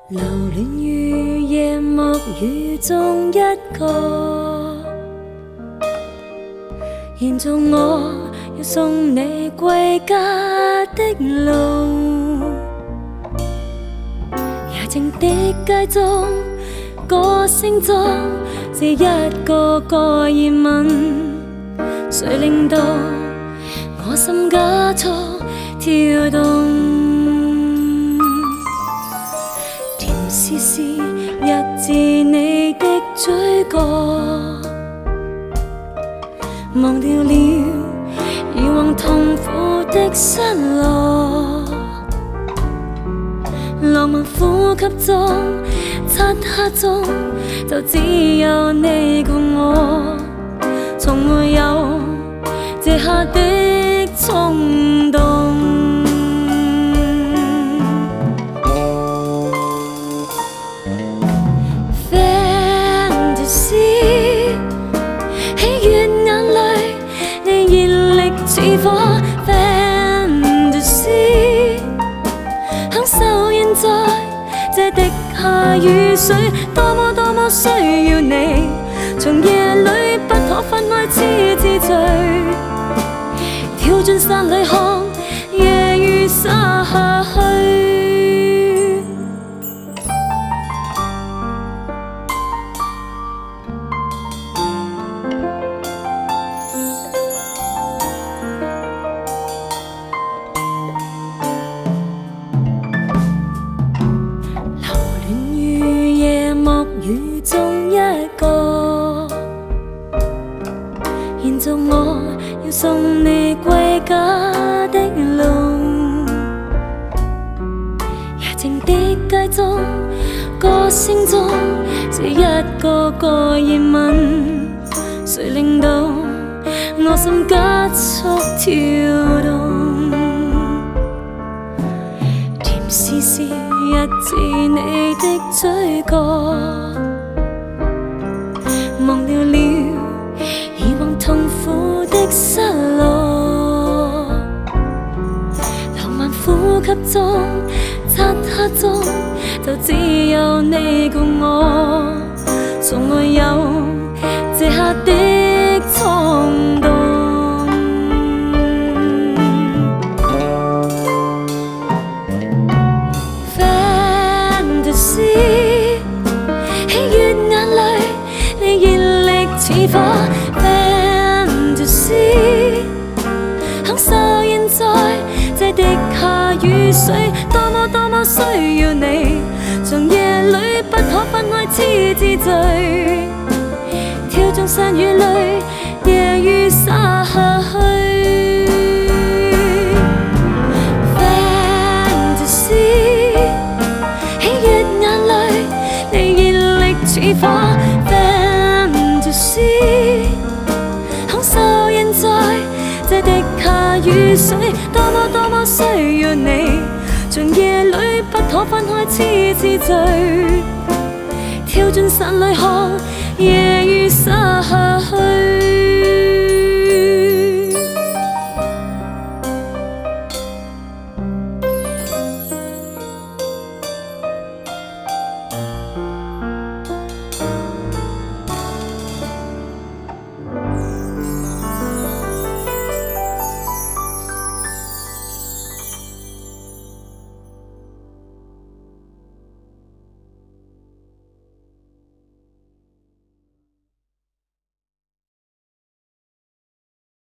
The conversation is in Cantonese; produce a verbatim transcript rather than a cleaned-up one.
留恋于夜幕雨中一个，延續我要送你歸家的路。夜靜的街中，歌聲中，這一個個疑問，誰令到我心加速跳動？絲絲一自你的嘴角，忘掉了以往痛苦的失落。浪漫呼吸中，漆黑中，就只有你共我，從沒有這刻的衝動。似火 fantasy， 享受現在這滴下雨水，多麼多麼需要你，從夜裏不可分開痴自醉，跳進山裏看夜雨灑下去。雨中一個，延續我要送你歸家的路。夜靜的街中，歌聲中，這一個個疑問，誰令到我心加速跳動？甜絲絲一自你的嘴角，忘掉了以往痛苦的失落。浪漫呼吸中，漆黑中，就只有你共我，從沒有這刻的衝動。似火 fantasy， 享受現在這滴下雨水，多麼多麼需要你，從夜裏不可分開痴自醉，跳進山雨裏，夜雨灑下去。fantasy， 喜悅眼淚，你熱力似火。享受現在這滴下雨水，多麼多麼需要你，從夜裏不可分開痴自醉，跳進山裏看夜雨灑下。